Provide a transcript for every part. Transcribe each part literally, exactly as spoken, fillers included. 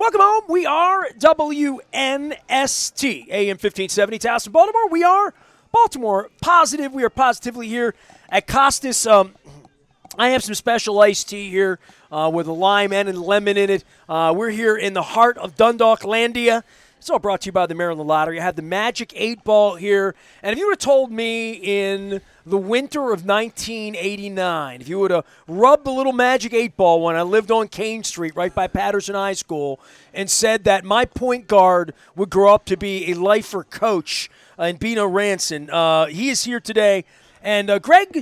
Welcome home. We are W N S T, A M fifteen seventy, Towson, Baltimore. We are Baltimore Positive. We are positively here at Costas. Um, I have some special iced tea here uh, with a lime and a lemon in it. Uh, we're here in the heart of Dundalklandia. It's all brought to you by the Maryland Lottery. I have the Magic eight Ball here. And if you would have told me in the winter of nineteen eighty-nine, if you would have rubbed the little Magic eight Ball when I lived on Kane Street right by Patterson High School and said that my point guard would grow up to be a lifer coach uh, in Bino Ranson, uh, he is here today. And uh, Greg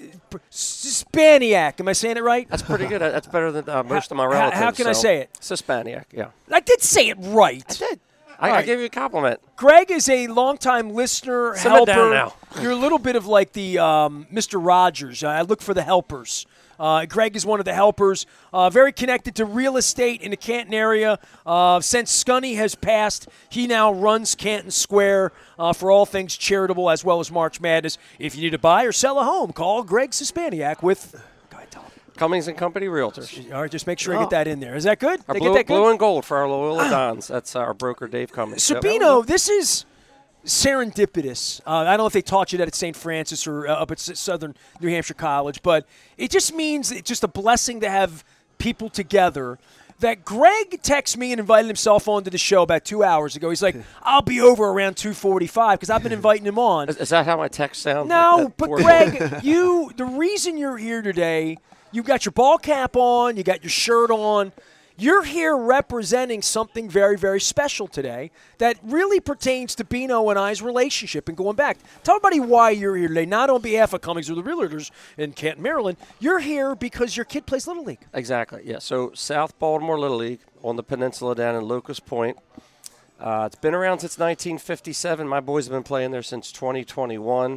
Spaniak, am I saying it right? That's pretty good. That's better than uh, most how, of my relatives. How, how can so. I say it? Spaniak, yeah. I did say it right. I did. I, right. I gave you a compliment. Greg is a longtime listener, Simmer helper. down now. You're a little bit of like the um, Mister Rogers. I look for the helpers. Uh, Greg is one of the helpers, uh, very connected to real estate in the Canton area. Uh, since Scunny has passed, he now runs Canton Square uh, for all things charitable as well as March Madness. If you need to buy or sell a home, call Greg Suspaniak with Go ahead, Tom. Cummings and Company Realtors. All right, just make sure oh. I get that in there. Is that good? Our they blue, get that good? blue and gold for our Loyola Dons. That's our broker, Dave Cummings. Sabino, yep. This is serendipitous. Uh, I don't know if they taught you that at Saint Francis or uh, up at Southern New Hampshire College, but it just means it's just a blessing to have people together. That Greg texted me and invited himself onto the show about two hours ago. He's like, I'll be over around two forty-five because I've been inviting him on. Is, is that how my text sounds? No, but Greg, you the reason you're here today, you got your ball cap on, you got your shirt on. You're here representing something very, very special today that really pertains to Bino and I's relationship and going back. Tell everybody why you're here today, not on behalf of Cummings or the Realtors in Canton, Maryland. You're here because your kid plays Little League. Exactly, yeah. So South Baltimore Little League on the peninsula down in Locust Point. Uh, it's been around since nineteen fifty-seven. My boys have been playing there since twenty twenty-one.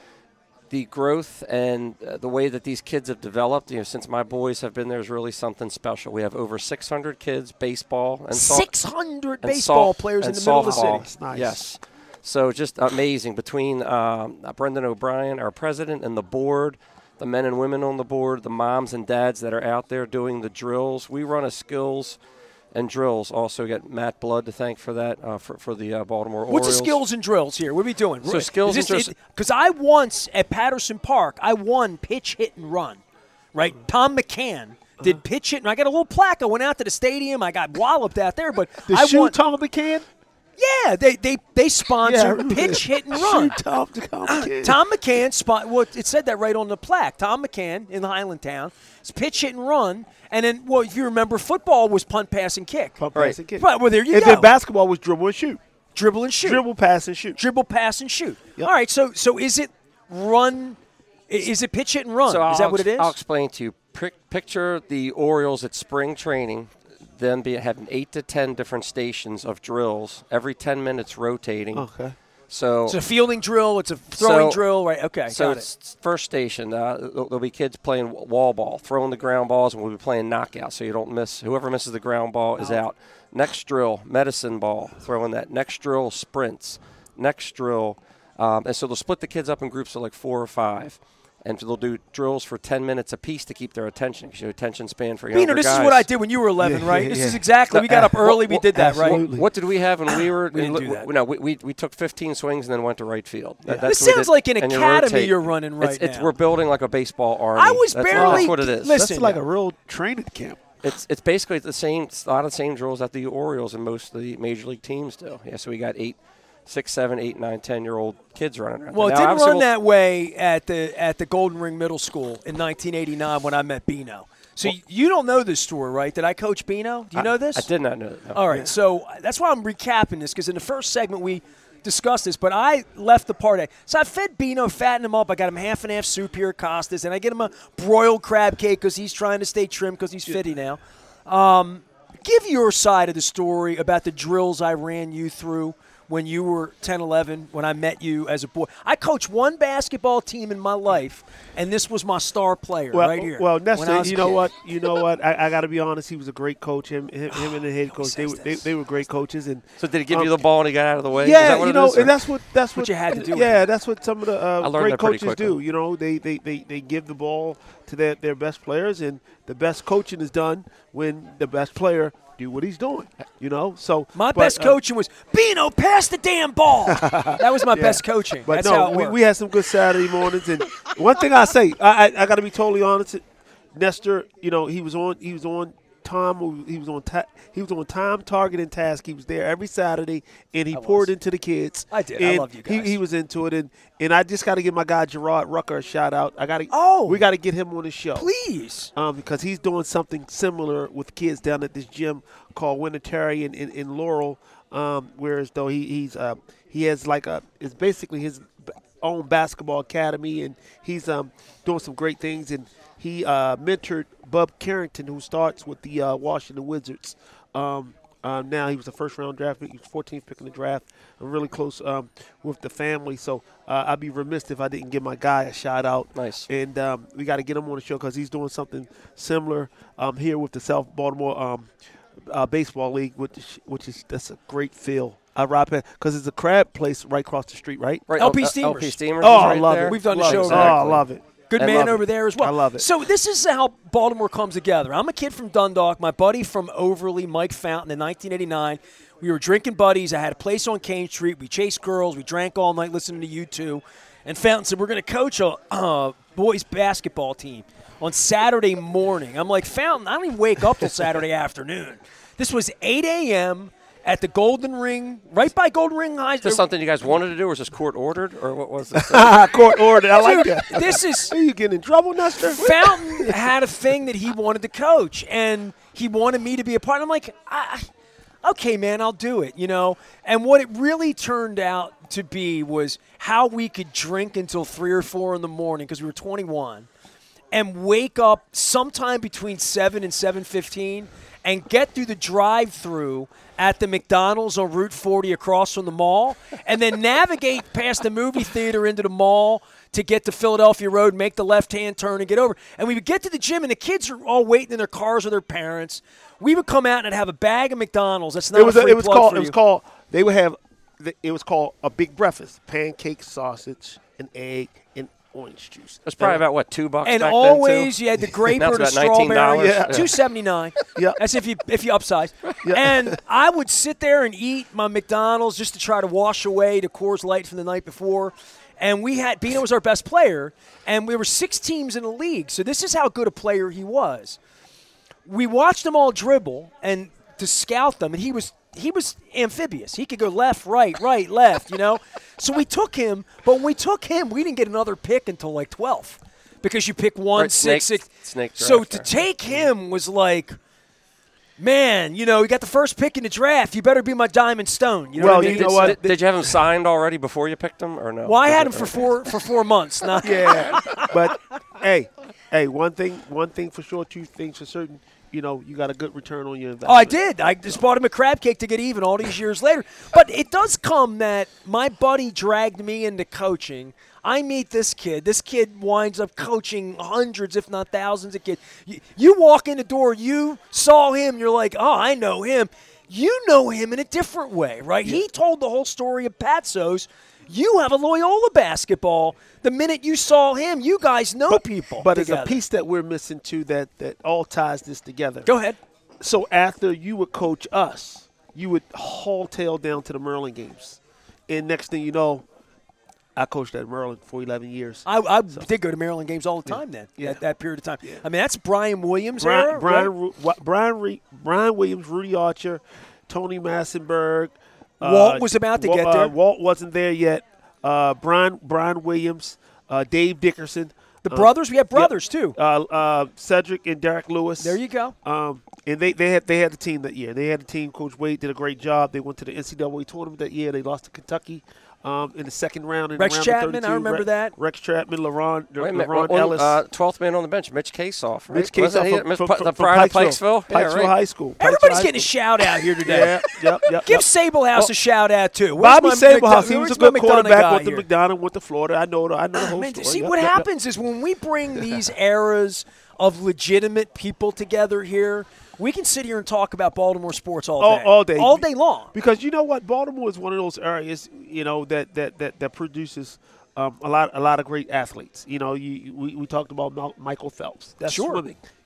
The growth and uh, the way that these kids have developed, you know, since my boys have been there is really something special. We have over six hundred kids, baseball and soft, six hundred baseball soft, players in the softball. middle of the city. That's nice. Yes. So just amazing. Between um, Brendan O'Brien, our president, and the board, the men and women on the board, the moms and dads that are out there doing the drills. We run a skills and drills. Also got Matt Blood to thank for that, uh, for, for the uh, Baltimore Orioles. What's the skills and drills here? What are we doing? So skills and drills. Because I once, at Patterson Park, I won pitch, hit, and run, right? Tom McCann did pitch, hit, and I got a little plaque. I went out to the stadium. I got walloped out there, but the I shoe won. Tom McCann? Yeah, they they they sponsor yeah, pitch, hit, and run. Shoot Tom, Tom McCann. Tom McCann, spot, well, it said that right on the plaque. Tom McCann in Highlandtown. It's pitch, hit, and run. And then, well, if you remember, football was punt, pass, and kick. Punt, right. pass, and kick. Right, well, there you and go. And then basketball was dribble and shoot. Dribble and shoot. Dribble, pass, and shoot. Dribble, pass, and shoot. Yep. All right, so so is it run – is it pitch, hit, and run? So is that I'll what it is? I'll explain to you. Picture the Orioles at spring training, them be, having eight to ten different stations of drills, every ten minutes rotating. Okay. So it's a fielding drill. It's a throwing so, drill, right? Okay, so got it's it. First station, uh, there'll be kids playing wall ball, throwing the ground balls, and we'll be playing knockout, so you don't miss. Whoever misses the ground ball is out. Next drill, medicine ball, throwing that. Next drill, sprints. Next drill, um, and so they'll split the kids up in groups of like four or five. And they'll do drills for ten minutes apiece to keep their attention, because your attention span for younger Bino, this guys. is what I did when you were eleven, Yeah, right? yeah, this yeah. is exactly. We got up early. We did that, right? absolutely. What did we have when we were? We didn't do that. No, we, we we took fifteen swings and then went to right field. That, Yeah. that's This what we sounds did. like an And you academy rotate. you're running right it's, it's, now. We're building like a baseball army. I was that's, barely- That's what it is. listen, That's like a real training camp. It's it's basically the same. A lot of the same drills that the Orioles and most of the major league teams do. Yeah, so we got eight. Six, seven, eight, nine, ten-year-old kids running around. Well, it now, didn't run we'll, that way at the at the Golden Ring Middle School in nineteen eighty-nine when I met Bino. So well, you don't know this story, right? Did I coach Bino? Do you I, know this? I did not know that. No. All right, Yeah. so that's why I'm recapping this, because in the first segment we discussed this, but I left the part. So I fed Bino, fattened him up. I got him half and half soup here at Costas, and I get him a broiled crab cake because he's trying to stay trim because he's fifty now. Um, give your side of the story about the drills I ran you through when you were ten, eleven, when I met you as a boy. I coached one basketball team in my life, and this was my star player Well, right here. well, when I Nestor, was a you know kid. what? You know what? I, I got to be honest. He was a great coach. Him, him, him and the head Who coach, they, says were- they this? they were great coaches. And So did he give um, you the ball and he got out of the way? Is yeah, that what you it know, is, or- and that's what that's what, What you had to do with Yeah, it. that's what some of the I uh, learned great that pretty coaches quickly. do. You know, they, they, they, they, they give the ball to their, their best players, and the best coaching is done when the best player do what he's doing. You know, so My but, best uh, coaching was, Bino, pass the damn ball. That was my best coaching. But That's no, how it we, worked. we had some good Saturday mornings. And one thing I say, I, I, I got to be totally honest. Nestor, you know, he was on. He was on time. He was on. Ta- he was on time, target, and task. He was there every Saturday, and he I poured was. into the kids. I did. I And loved you He, guys. he was into it, and and I just got to give my guy Gerard Rucker a shout out. I got to. Oh. we got to get him on the show. Please. Um, because he's doing something similar with kids down at this gym called Winterterry in, in, in Laurel. Um, whereas though he he's uh, he has like a it's basically his b- own basketball academy, and he's um doing some great things. And he uh, mentored Bub Carrington, who starts with the uh, Washington Wizards. Um, uh, now he was a first round draft pick. He was fourteenth pick in the draft. I'm really close um, with the family, so uh, I'd be remiss if I didn't give my guy a shout out. Nice. And um, we got to get him on the show because he's doing something similar um, here with the South Baltimore um, uh, Baseball League, which which is that's a great feel. I ride past because it's a crab place right across the street, right? Right, L P uh, Steamers. L P Steamers. Oh, is I right love there. it. We've done the Love show it. there. Oh, I love it. Good I man love over it. there as well. I love it. So this is how Baltimore comes together. I'm a kid from Dundalk. My buddy from Overley, Mike Fountain, in nineteen eighty-nine. We were drinking buddies. I had a place on Kane Street. We chased girls. We drank all night listening to U two. And Fountain said, we're going to coach a uh, boys basketball team on Saturday morning. I'm like, Fountain, I don't even wake up till Saturday afternoon. This was eight a.m. at the Golden Ring, right by Golden Ring High. Is this something you guys wanted to do, or was this court ordered, or what was this? Court order. I like Dude, that. this is Are you getting in trouble, Nestor? Fountain had a thing that he wanted to coach, and he wanted me to be a part. I'm like, I, okay, man, I'll do it, you know. And what it really turned out to be was how we could drink until three or four in the morning because we were twenty-one, and wake up sometime between seven and seven fifteen, and get through the drive-through at the McDonald's on Route forty across from the mall, and then navigate past the movie theater into the mall to get to Philadelphia Road, make the left-hand turn and get over. And we would get to the gym, and the kids are all waiting in their cars with their parents. We would come out and I'd have a bag of McDonald's. That's not It was a a, free it was plug called for it was you. called they would have it was called a big breakfast: pancake, sausage, an egg, and orange juice. It's probably about what two bucks. And back always then too? you had the grape Now or it's the about nineteen strawberry. dollars. Yeah. two seventy-nine. Yeah. That's if you if you upsize. And I would sit there and eat my McDonald's just to try to wash away the Coors Light from the night before. And we had Bino was our best player, and we were six teams in the league. So this is how good a player he was. We watched them all dribble and to scout them, and he was he was amphibious. He could go left, right, right, left, you know. So we took him, but when we took him, we didn't get another pick until like twelfth because you pick one, Right, six, snake- six. snake So draft to there. take him was like, man, you know, you got the first pick in the draft. You better be my diamond stone. You know Well, what I mean? you know Did, what? did, did you have him signed already before you picked him, or no? Well, I Was had it- him for four for four months. Not Yeah, but hey, hey, one thing, one thing for sure, two things for certain. You know, you got a good return on your investment. Oh, I did. I just bought him a crab cake to get even all these years later. But it does come that my buddy dragged me into coaching. I meet this kid. This kid winds up coaching hundreds, if not thousands of kids. You, you walk in the door, you saw him, you're like, oh, I know him. You know him in a different way, right? He told the whole story of Patsos. You have a Loyola basketball. The minute you saw him, you guys know but, people. But there's a together. piece that we're missing too that that all ties this together. Go ahead. So after you would coach us, you would haul tail down to the Maryland games, and next thing you know, I coached at Maryland for eleven years. I, I did go to Maryland games all the time then, Yeah. at that period of time. I mean, that's Brian Williams Brian, era, Brian, right? Ru- Wa- Brian, Re- Brian Williams, Rudy Archer, Tony Massenberg. Walt uh, was about to Wa- get uh, there. Walt wasn't there yet. Uh, Brian, Brian Williams, uh, Dave Dickerson. The uh, brothers, we have brothers too. Uh, uh, Cedric and Derek Lewis. There you go. Um, and they, they had they had the team that year. They had the team. Coach Wade did a great job. They went to the N C double A tournament that year. They lost to Kentucky um, in the second round. In Rex round of Chapman, I thirty-two. remember Re- that. Rex Chapman, LaRon, Wait a minute. LaRon one- Ellis. uh, twelfth man on the bench, Mitch Kasoff. Right? Mitch Kasoff Wasn't he from, Miss from, Pi- from, the from pride of Pikesville. Pikesville? Yeah, Pikesville right. High School. Pikesville Everybody's High getting a School. shout out here today. Yeah, yep, yep. Give yep. Sablehouse a shout out too. Where's Bobby my Sablehouse, McDonough- he was a where's my good McDonough quarterback. guy Went to here? McDonough, went to Florida. I know, I know the whole Man, story. see, Yep, what yep, yep. happens is when we bring these eras of legitimate people together here, we can sit here and talk about Baltimore sports all All- day. all day. All day long. Because you know what, Baltimore is one of those areas, you know, that that that, that produces um, a lot a lot of great athletes. You know, you we, we talked about Mal- Michael Phelps. That's Sure. swimming.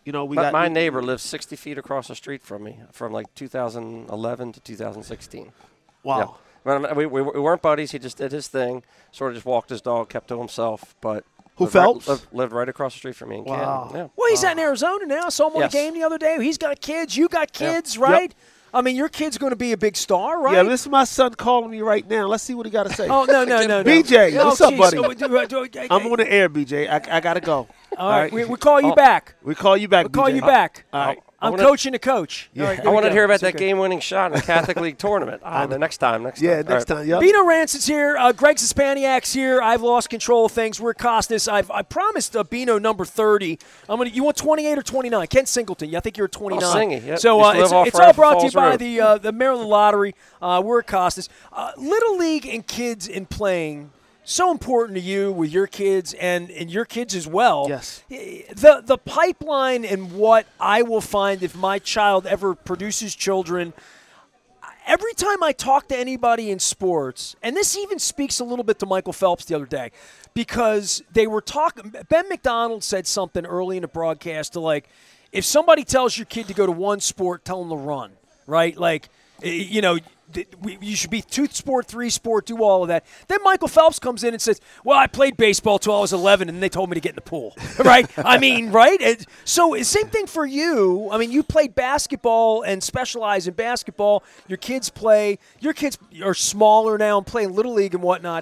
You know, we my, got my we, neighbor lives sixty feet across the street from me, from like two thousand eleven to two thousand sixteen. Wow. Yeah. We, we, we weren't buddies. He just did his thing, sort of just walked his dog, kept to himself. But Who, lived Phelps? Right, lived, lived right across the street from me in Wow. Canton. Yeah. Well, he's out in Arizona now. I saw him on Yes. the game the other day. He's got kids. You got kids, Yep. right? I mean, your kid's going to be a big star, right? Yeah, this is my son calling me right now. Let's see what he got to say. Oh, no, no, no, no. B J, Oh, what's up, geez. buddy? Oh, do- do- do- I'm on the air, B J. I, I got to go. All right, right. we, we call you Oh. back. We call you back, We'll call B J. you back. All right. I'm wanna- coaching the coach. Yeah. All right, I there I we want to go. hear about It's that okay. game-winning shot in the Catholic League tournament. Uh, the next time, next Yeah, time. next All right. time. Yep. Bino Ranson's here. Uh, Greg Hispaniak's here. I've lost control of things. We're Costas. I've I promised uh, Bino number thirty. I'm gonna. You want twenty-eight or twenty-nine? Ken Singleton. I think you're twenty-nine. Oh, Singy, yep. So uh, Used to it's, live off it's all Rifle brought to you Falls by Road. the uh, the Maryland Lottery. Uh, we're Costas. Uh, Little League and kids in playing. So important to you with your kids and, and your kids as well. Yes. The the pipeline and what I will find if my child ever produces children. Every time I talk to anybody in sports, and this even speaks a little bit to Michael Phelps the other day, because they were talking. Ben McDonald said something early in the broadcast to like, if somebody tells your kid to go to one sport, tell them to run, right? Like, eh, you know. You should be two sport, three sport, do all of that. Then Michael Phelps comes in and says, well, I played baseball till I was eleven, and they told me to get in the pool, right? I mean, right? And so same thing for you. I mean, you played basketball and specialize in basketball. Your kids play. Your kids are smaller now and playing Little League and whatnot.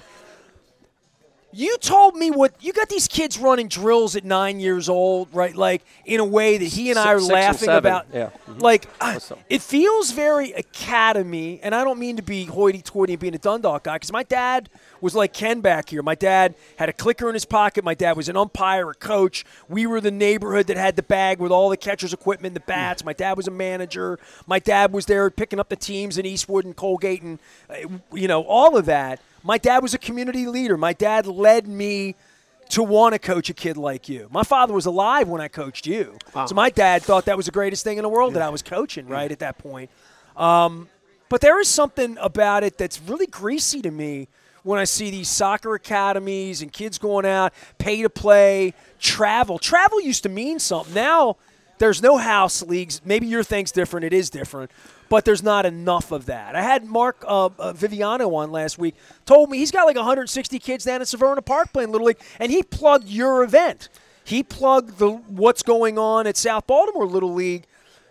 You told me what – you got these kids running drills at nine years old, right, like in a way that he and I are Six- six and laughing seven, about. yeah. Mhm. Like, uh, Awesome. it feels very academy, and I don't mean to be hoity-toity and being a Dundalk guy, because my dad was like Ken back here. My dad had a clicker in his pocket. My dad was an umpire, a coach. We were the neighborhood that had the bag with all the catcher's equipment, the bats. My dad was a manager. My dad was there picking up the teams in Eastwood and Colgate and, uh, you know, all of that. My dad was a community leader. My dad led me to want to coach a kid like you. My father was alive when I coached you. Wow. So my dad thought that was the greatest thing in the world that I was coaching, right, at that point. Um, but there is something about it that's really greasy to me when I see these soccer academies and kids going out, pay to play, travel. Travel used to mean something. Now there's no house leagues. Maybe your thing's different. It is different. But there's not enough of that. I had Mark uh, uh, Viviano on last week. Told me he's got like one hundred sixty kids down at Severna Park playing Little League, and he plugged your event. He plugged the what's going on at South Baltimore Little League.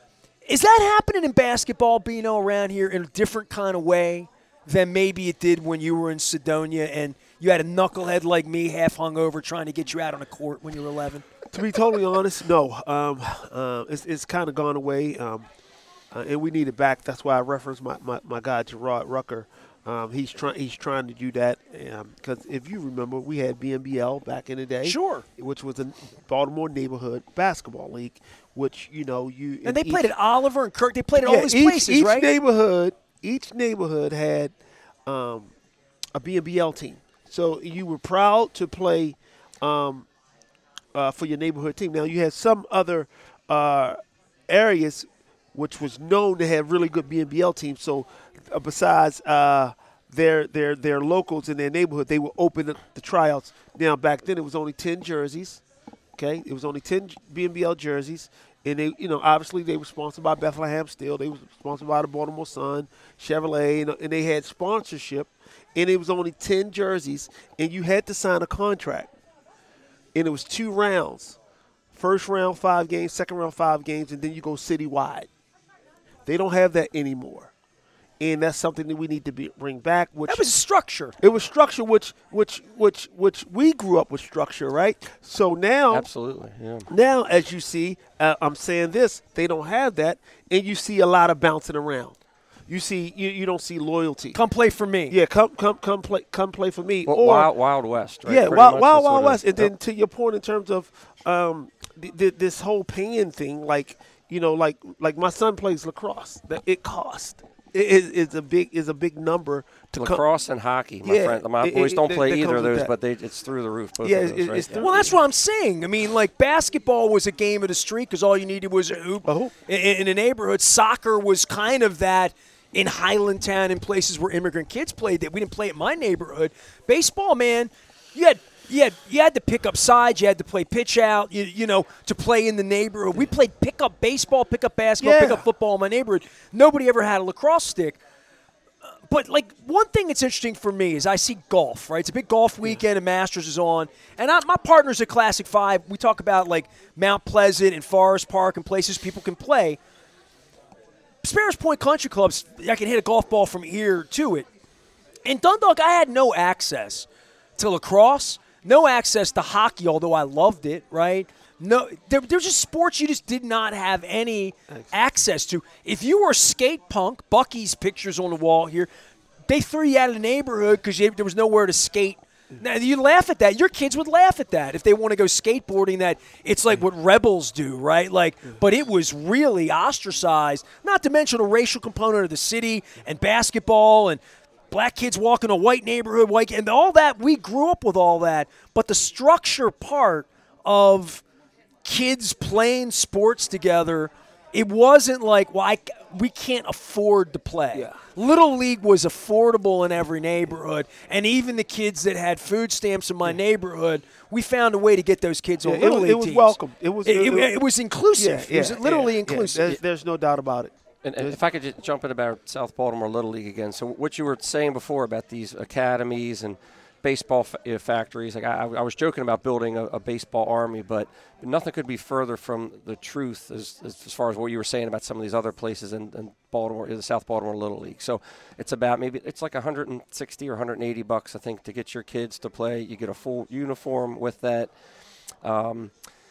Is that happening in basketball, Bino, around here in a different kind of way than maybe it did when you were in Sedonia and you had a knucklehead like me half hungover trying to get you out on the court when you were eleven? To be totally honest, no. Um, uh, it's it's kind of gone away, um, uh, and we need it back. That's why I referenced my, my, my guy Gerard Rucker. Um, he's trying he's trying to do that because um, if you remember, we had B N B L back in the day, Sure. which was a Baltimore neighborhood basketball league, which you know you And they each, played at Oliver and Kirk. They played at yeah, all these each, places, each right? neighborhood each neighborhood had um, a B N B L team, so you were proud to play. Um, Uh, for your neighborhood team. Now, you had some other uh, areas which was known to have really good B N B L teams. So, uh, besides uh, their their their locals in their neighborhood, they would open the, the tryouts. Now, back then, it was only ten jerseys. Okay, it was only ten B N B L jerseys, and they, you know, obviously they were sponsored by Bethlehem Steel. They were sponsored by the Baltimore Sun, Chevrolet, and, and they had sponsorship. And it was only ten jerseys, and you had to sign a contract. And it was two rounds. First round, five games. Second round, five games. And then you go citywide. They don't have that anymore. And that's something that we need to be, bring back. Which That was structure. It was structure, which which which which we grew up with structure, right? So now, Absolutely, yeah. now as you see, uh, I'm saying this, they don't have that. And you see a lot of bouncing around. You see, you, you don't see loyalty. Come play for me. Yeah, come come come play come play for me. Well, or Wild, Wild West, right? yeah, Pretty Wild much Wild, that's Wild what it West. is. And then Yep. to your point in terms of um, th- th- this whole paying thing, like you know, like like my son plays lacrosse. That it costs. It is it's a big is a big number to come. Lacrosse and hockey, my Yeah, friend. My it- boys it- don't that- play that either comes of with those, that. but they, it's through the roof. Both Yeah, of those, it's- right? it's Yeah. through- Well, that's what I'm saying. I mean, like, basketball was a game of the street because all you needed was a hoop A hoop. in, in a neighborhood. Soccer was kind of that in Highlandtown and places where immigrant kids played that we didn't play at my neighborhood. Baseball, man, you had you had, you had to pick up sides. You had to play pitch out, you, you know, to play in the neighborhood. We played pickup baseball, pickup basketball, Yeah. pickup football in my neighborhood. Nobody ever had a lacrosse stick. Uh, But, like, one thing that's interesting for me is I see golf, right? It's a big golf weekend and Masters is on. And I, my partner's at Classic Five. We talk about, like, Mount Pleasant and Forest Park and places people can play. Sparrows Point Country Clubs, I can hit a golf ball from here to it. In Dundalk, I had no access to lacrosse, no access to hockey, although I loved it, right? No, there, there was just sports you just did not have any access to. If you were skate punk, Bucky's pictures on the wall here, they threw you out of the neighborhood because there was nowhere to skate. Now, you laugh at that. Your kids would laugh at that if they want to go skateboarding, that it's like what rebels do, right? Like, but it was really ostracized, not to mention the racial component of the city and basketball and black kids walking a white neighborhood, white, and all that. We grew up with all that. But the structure part of kids playing sports together, it wasn't like, well, I, we can't afford to play. Yeah. Little League was affordable in every neighborhood, and even the kids that had food stamps in my neighborhood, we found a way to get those kids on Yeah, it Little was- League it was teams. welcome. It was- It, it- it- it was inclusive. it was literally yeah, inclusive. Yeah. There's, there's no doubt about it. And, and if I could just jump in about South Baltimore Little League again. So what you were saying before about these academies and baseball fa- uh, factories, like I, I was joking about building a, a baseball army, but nothing could be further from the truth as, as, as far as what you were saying about some of these other places in, in Baltimore, the South Baltimore Little League. So it's about maybe it's like one hundred sixty or one hundred eighty bucks, I think, to get your kids to play. You get a full uniform with that. Um,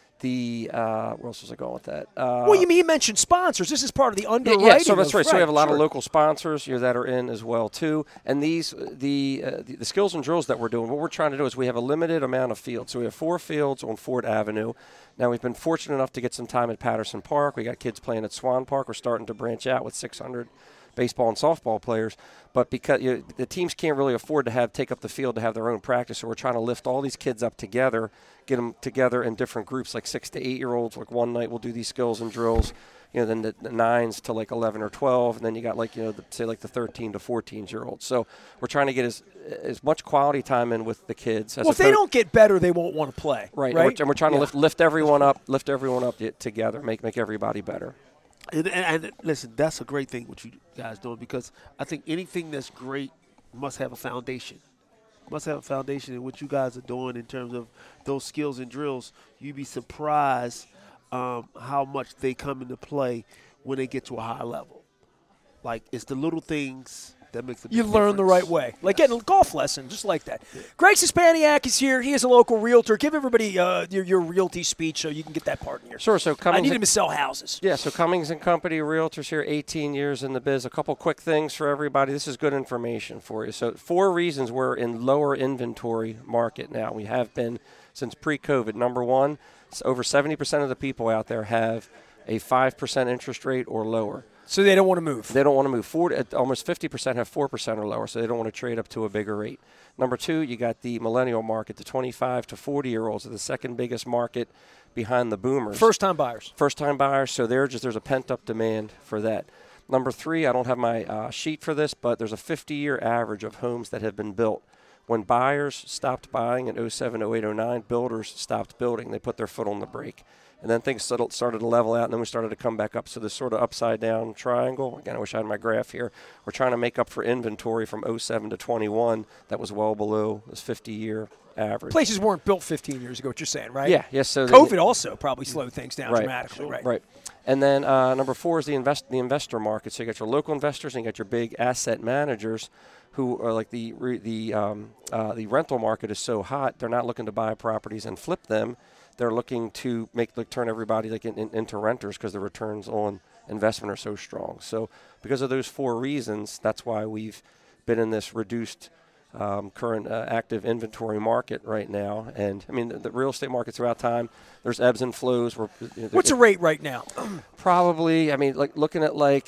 The uh, where else was I going with that? Uh, well, you mean you mentioned sponsors. This is part of the yeah, underwriting. yeah, so that's of, right. So we have a lot sure. of local sponsors, you know, that are in as well too. And these, the, uh, the the skills and drills that we're doing, what we're trying to do is we have a limited amount of fields. So we have four fields on Ford Avenue. Now we've been fortunate enough to get some time at Patterson Park. We got kids playing at Swan Park. We're starting to branch out with six hundred baseball and softball players, but because you know, the teams can't really afford to have take up the field to have their own practice, so we're trying to lift all these kids up together, get them together in different groups, like six to eight year olds. Like one night we'll do these skills and drills, you know, then the, the nines to like eleven or twelve, and then you got like you know the, say like the thirteen to fourteen year olds. So we're trying to get as as much quality time in with the kids. As Well, if they don't get better, they won't want to play. right, Right. And, we're, and we're trying Yeah. to lift lift everyone up, lift everyone up together, make make everybody better. And, and, and listen, that's a great thing what you guys doing, because I think anything that's great must have a foundation. Must have a foundation in what you guys are doing in terms of those skills and drills. You'd be surprised um, how much they come into play when they get to a high level. Like, it's the little things that makes a big You learn the difference. right way. Like Yes. getting a golf lesson, just like that. Greg Suspaniak is here. He is a local realtor. Give everybody uh, your, your realty speech so you can get that part in here. Sure. So I Cummings need and- him to sell houses. Yeah, so Cummings and Company Realtors here, eighteen years in the biz. A couple quick things for everybody. This is good information for you. So four reasons we're in lower inventory market now. We have been since pre-COVID. Number one, it's over seventy percent of the people out there have a five percent interest rate or lower. So they don't want to move. They don't want to move forward. Almost fifty percent have four percent or lower, so they don't want to trade up to a bigger rate. Number two, you got the millennial market. The twenty-five to forty-year-olds are the second biggest market behind the boomers. First-time buyers. First-time buyers, so they're just there's a pent-up demand for that. Number three, I don't have my uh, sheet for this, but there's a fifty-year average of homes that have been built. When buyers stopped buying in oh seven, oh eight, oh nine, builders stopped building. They put their foot on the brake. And then things settled, started to level out, and then we started to come back up. So this sort of upside-down triangle. Again, I wish I had my graph here. We're trying to make up for inventory from oh seven to twenty-one that was well below this fifty-year average. Places weren't built fifteen years ago, what you're saying, right? Yeah, yes. So COVID also probably slowed things down Right. dramatically, right? Right. And then uh, number four is the invest the investor market. So you got your local investors and you got your big asset managers, who are like the re, the um, uh, the rental market is so hot. They're not looking to buy properties and flip them. They're looking to make like turn everybody like in, in, into renters because the returns on investment are so strong. So because of those four reasons, that's why we've been in this reduced um, current uh, active inventory market right now. And I mean the, the real estate market throughout time, there's ebbs and flows. We're, you know, What's the rate right now? Probably, I mean, like looking at like,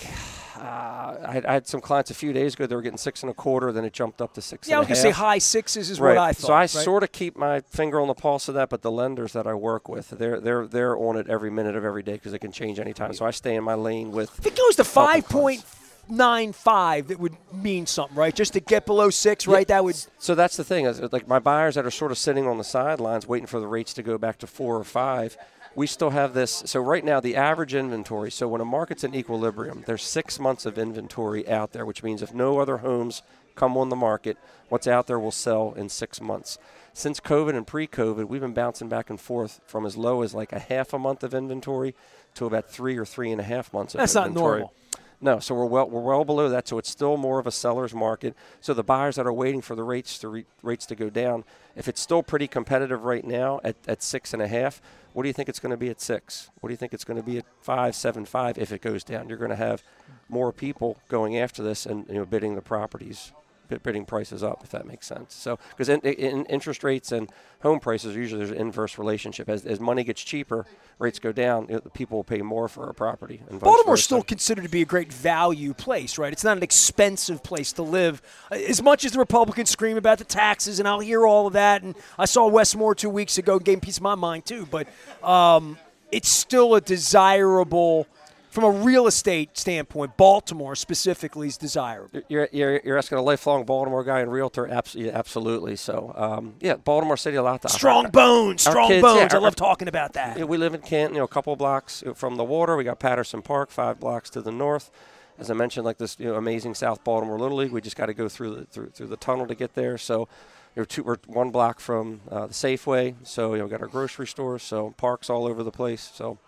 uh, I, had, I had some clients a few days ago. They were getting six and a quarter. Then it jumped up to six. Yeah, I was and a going to say half. high sixes is Right. what I thought. So I right? sort of keep my finger on the pulse of that. But the lenders that I work with, they're they're they're on it every minute of every day because it can change anytime. So I stay in my lane with. If it goes to five point nine five that would mean something, right? Just to get below six, right? Yeah. That would. So that's the thing. Is like my buyers that are sort of sitting on the sidelines waiting for the rates to go back to four or five. We still have this. So right now, the average inventory. So when a market's in equilibrium, there's six months of inventory out there, which means if no other homes come on the market, what's out there will sell in six months. Since COVID and pre-COVID, we've been bouncing back and forth from as low as like a half a month of inventory to about three or three and a half months of That's inventory. not normal. No, so we're well we're well below that. So it's still more of a seller's market. So the buyers that are waiting for the rates to re, rates to go down, if it's still pretty competitive right now at, at six and a half, what do you think it's going to be at six? What do you think it's going to be at five, seven, five if it goes down? You're going to have more people going after this and you know bidding the properties. Bidding prices up, if that makes sense. So, because in, in interest rates and home prices, usually there's an inverse relationship. As, as money gets cheaper, rates go down, you know, the people will pay more for a property. And Baltimore's still considered to be a great value place, right? It's not an expensive place to live. As much as the Republicans scream about the taxes, and I'll hear all of that, and I saw Wes Moore two weeks ago, gave me a piece of my mind too, but um, it's still a desirable. From a real estate standpoint, Baltimore specifically is desirable. You're, you're, you're asking a lifelong Baltimore guy and realtor? Absolutely. absolutely. So, um, yeah, Baltimore City, a lot to Strong our, bones, our strong kids, bones. yeah, I love our, talking about that. Yeah, we live in Canton, you know, a couple of blocks from the water. We got Patterson Park, five blocks to the north. As I mentioned, like this you know, amazing South Baltimore Little League. We just got to go through the through, through the tunnel to get there. So, we're, two, we're one block from uh, the Safeway. So, you know, we got our grocery stores. So, parks all over the place. So.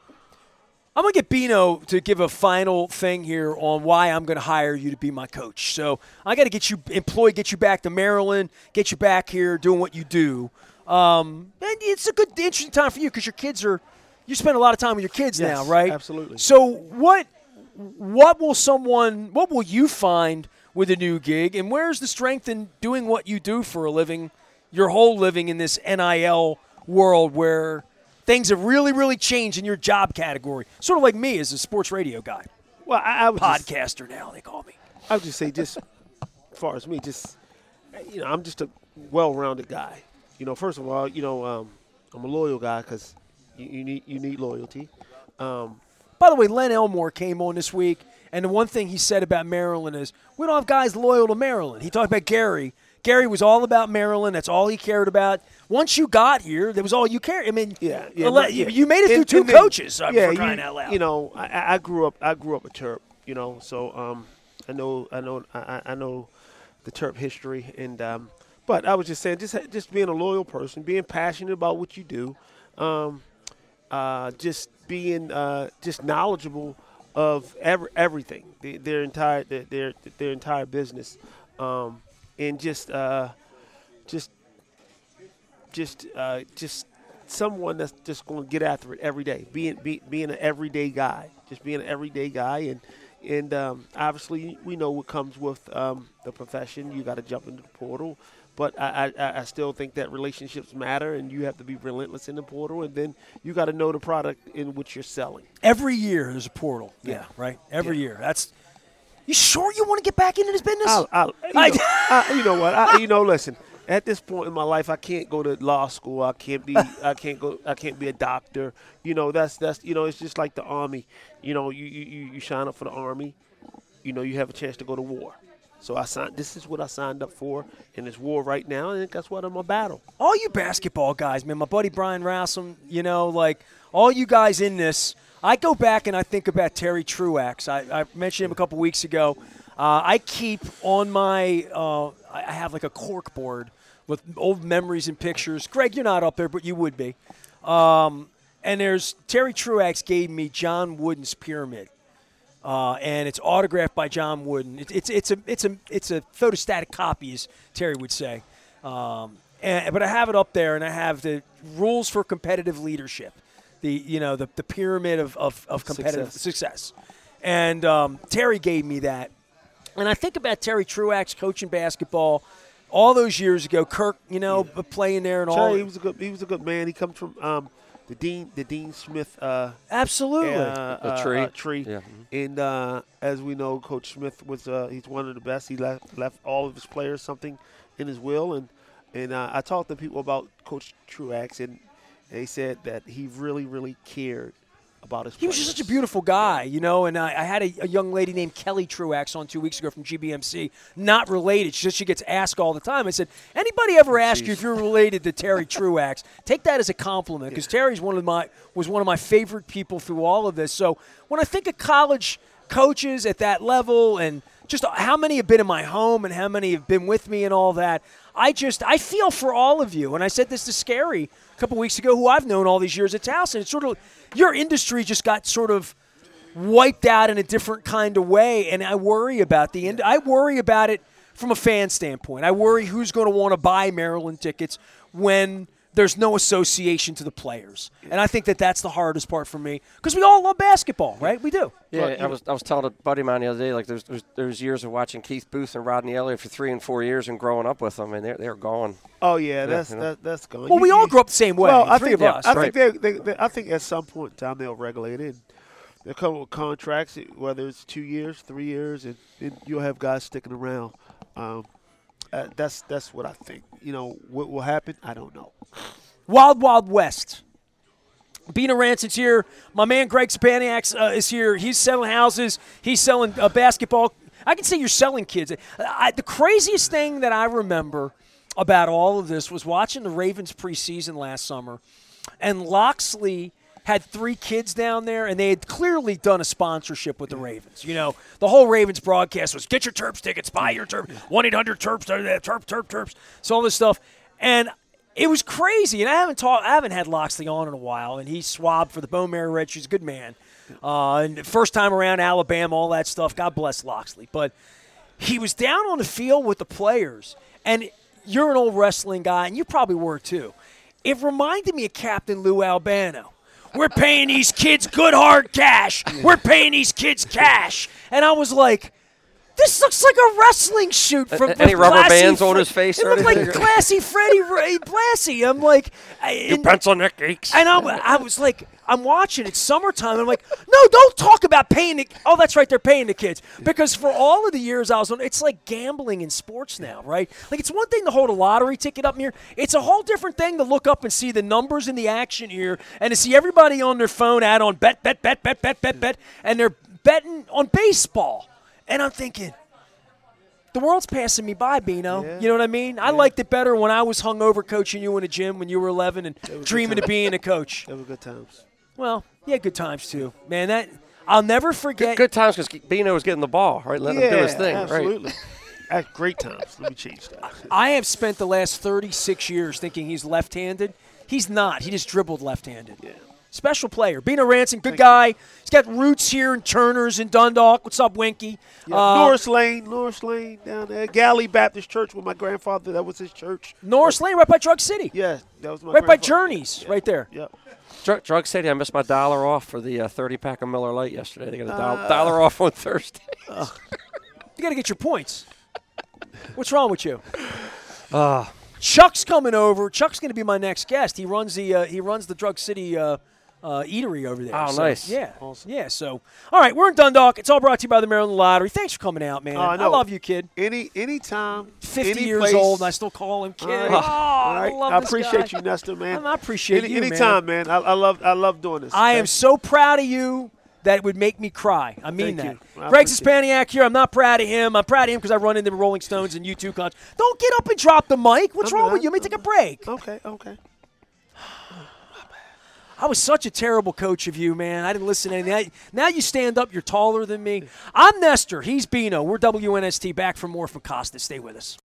I'm going to get Bino to give a final thing here on why I'm going to hire you to be my coach. So I got to get you employed, get you back to Maryland, get you back here doing what you do. Um, and it's a good, interesting time for you because your kids are – you spend a lot of time with your kids yes, now, right? Absolutely. So what what will someone – what will you find with a new gig, and where's the strength in doing what you do for a living, your whole living in this N I L world where – things have really, really changed in your job category. Sort of like me as a sports radio guy. Well, I, I would podcaster just, now they call me. I would just say, just as far as me, just you know, I'm just a well-rounded guy. You know, first of all, you know, um, I'm a loyal guy because you, you need you need loyalty. Um, By the way, Len Elmore came on this week, and the one thing he said about Maryland is we don't have guys loyal to Maryland. He talked about Gary. Gary was all about Maryland. That's all he cared about. Once you got here, that was all you cared. I mean, yeah, yeah, ele- yeah. you made it through and, two and then, coaches. Uh, yeah, for crying you, out loud. You know, I, I grew up. I grew up a Terp. You know, so um, I know, I know, I, I know the Terp history. And um, but I was just saying, just just being a loyal person, being passionate about what you do, um, uh, just being uh, just knowledgeable of every, everything, their, their entire their, their their entire business. Um, And just, uh, just, just, uh, just someone that's just going to get after it every day. Being, be, being an everyday guy, just being an everyday guy, and and um, obviously we know what comes with um, the profession. You got to jump into the portal, but I, I, I still think that relationships matter, and you have to be relentless in the portal, and then you got to know the product in which you're selling. Every year there's a portal. Yeah, yeah right. Every yeah. year. That's. You sure you want to get back into this business? I'll, I'll, you, know, I, you know what? I, you know, listen. At this point in my life, I can't go to law school. I can't be. I can't go. I can't be a doctor. You know, that's that's. You know, it's just like the Army. You know, you you you sign up for the Army. You know, you have a chance to go to war. So I signed. This is what I signed up for in this war right now, and guess what? I'm a battle. All you basketball guys, man. My buddy Brian Rassam. You know, like all you guys in this. I go back and I think about Terry Truax. I, I mentioned him a couple weeks ago. Uh, I keep on my uh, – I have like a cork board with old memories and pictures. Greg, you're not up there, but you would be. Um, and there's – Terry Truax gave me John Wooden's Pyramid, uh, and it's autographed by John Wooden. It, it's it's a it's a it's a photostatic copy, as Terry would say. Um, and, but I have it up there, and I have the rules for competitive leadership. The you know the the pyramid of, of, of competitive success, success. and um, Terry gave me that, and I think about Terry Truax coaching basketball all those years ago. Kirk, you know, yeah. playing there and Terry, all. He was a good he was a good man. He comes from um, the Dean the Dean Smith uh, absolutely uh, a tree uh, tree, yeah. and uh, as we know, Coach Smith was uh, he's one of the best. He left left all of his players something in his will, and and uh, I talked to people about Coach Truax and. They said that he really, really cared about his He was just such a beautiful guy, you know, and I, I had a, a young lady named Kelly Truax on two weeks ago from G B M C, not related. She just she gets asked all the time. I said, anybody ever ask you if you're related to Terry Truax? Take that as a compliment, because yeah. Terry's one of my was one of my favorite people through all of this. So when I think of college coaches at that level and just how many have been in my home and how many have been with me and all that, I just I feel for all of you. And I said this to Scary a couple weeks ago, who I've known all these years at Towson. It's sort of your industry just got sort of wiped out in a different kind of way, and I worry about the end. I worry about it from a fan standpoint. I worry who's going to want to buy Maryland tickets when there's no association to the players. And I think that that's the hardest part for me, because we all love basketball, right? We do. Yeah, but, I was I was telling a buddy of mine the other day, like there's there's, there's years of watching Keith Booth and Rodney Elliott for three and four years and growing up with them, and they're they're gone. Oh yeah, that's yeah, you know? that, that's gone. Well, you, we you, all grew up the same way. Well, I three think of they, us. I right. think they, they, they, I think at some point in time they'll regulate it. They'll come with contracts, whether it's two years, three years, and, and you'll have guys sticking around. Um, uh, that's that's what I think. You know, what will happen? I don't know. Wild Wild West. Bina Ranson's here. My man Greg Spaniak uh, is here. He's selling houses. He's selling uh, basketball. I can say you're selling kids. I, the craziest thing that I remember about all of this was watching the Ravens preseason last summer, and Loxley had three kids down there, and they had clearly done a sponsorship with the Ravens. You know, the whole Ravens broadcast was, get your Terps tickets, buy your Terps, one eight hundred Terps, Terp, Terp, Terps, so all this stuff. And it was crazy, and I haven't talked. I haven't had Loxley on in a while, and he swabbed for the Bone Marrow Red Shoes. Good man. Uh, and first time around Alabama, all that stuff. God bless Loxley. But he was down on the field with the players, and you're an old wrestling guy, and you probably were too. It reminded me of Captain Lou Albano. We're paying these kids good hard cash. We're paying these kids cash, and I was like, this looks like a wrestling shoot from Any rubber Blassie bands Fre- on his face? It or looked like classy Freddie Ray Blassie. I'm like, your pencil neck aches. And I'm, I was like, I'm watching. It's summertime. I'm like, no, don't talk about paying the. Oh, that's right, they're paying the kids, because for all of the years I was on, it's like gambling in sports now, right? Like, it's one thing to hold a lottery ticket up here. It's a whole different thing to look up and see the numbers in the action here, and to see everybody on their phone add on bet, bet, bet, bet, bet, bet, bet, and they're betting on baseball, and I'm thinking, the world's passing me by, Bino. Yeah. You know what I mean? I yeah. liked it better when I was hungover coaching you in a gym when you were eleven and dreaming of being a coach. They were good times. Well, yeah, good times too, man. That I'll never forget. Good, good times because Bino was getting the ball, right? Letting yeah, him do his thing, absolutely. right? At great times. Let me change that. I have spent the last thirty-six years thinking he's left-handed. He's not. He just dribbled left-handed. Yeah. Special player. Bino Ranson, good Thank guy. You. He's got roots here in Turners and Dundalk. What's up, Winky? Yeah. Uh, Norris Lane, Norris Lane down there. Galley Baptist Church with my grandfather. That was his church. Norris Lane, right by Drug City. Yeah, that was my Right by Journeys, yeah. right there. Yep. Drug, Drug City, I missed my dollar off for the uh, thirty-pack of Miller Lite yesterday. They got a dollar, Uh, dollar off on Thursday. Uh, You got to get your points. What's wrong with you? Uh, Chuck's coming over. Chuck's going to be my next guest. He runs the uh, he runs the Drug City uh, uh, eatery over there. Oh, so, nice. Yeah. Awesome. Yeah. So, all right, we're in Dundalk. It's all brought to you by the Maryland Lottery. Thanks for coming out, man. Oh, I I know. love you, kid. any anytime, Fifty any years place. old, and I still call him kid. All right. Oh, All right. I love I this appreciate guy. you, Nestor, man. I appreciate Any, you, anytime, man. man. I, I love I love doing this. I okay? am so proud of you that it would make me cry. I mean Thank that. you. I Greg appreciate Spaniak here. I'm not proud of him. I'm proud of him because I run into the Rolling Stones and U two cons. Don't get up and drop the mic. What's I'm wrong not. with you? Let me take a break. Okay, okay. I was such a terrible coach of you, man. I didn't listen to anything. Now you stand up. You're taller than me. I'm Nestor. He's Bino. We're W N S T, back for more from Costa. Stay with us.